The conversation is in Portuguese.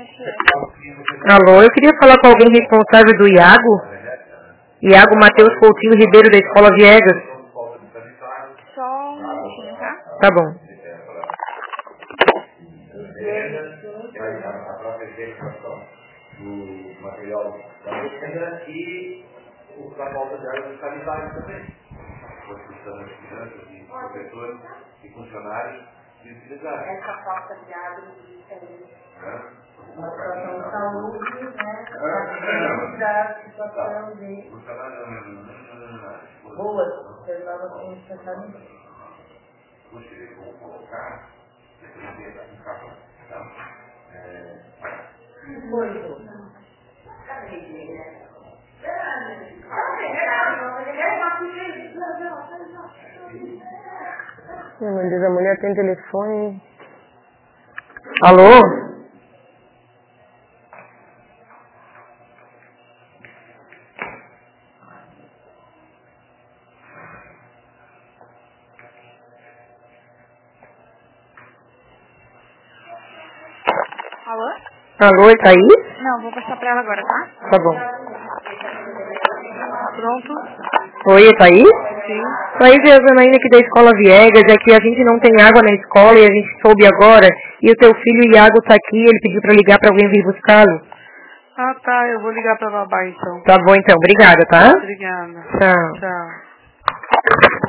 Alô, eu queria falar com alguém responsável do Iago. Iago Matheus Coutinho Ribeiro, da Escola Viegas. Só um minutinho, tá? Tá bom. Do material da venda e a volta dela dos sanitários também. Construção das crianças e professores e funcionários de utilizar. Essa falta de água e saúde. A situação de saúde, né? Da situação de boas. Eu estava pensando nisso. Gostaria de colocar, depois de capa, tá? Meu Deus, a mulher tem telefone. Alô? Alô? Alô, tá aí? Não, vou passar pra ela agora, tá? Tá bom. Pronto? Oi, tá aí? Sim. Oi, Janaína aqui da Escola Viegas. É que a gente não tem água na escola e a gente soube agora. E o teu filho Iago tá aqui, ele pediu pra ligar pra alguém vir buscá-lo. Ah, tá. Eu vou ligar pra babá, então. Tá bom então, obrigada, tá? Obrigada. Tchau. Tchau.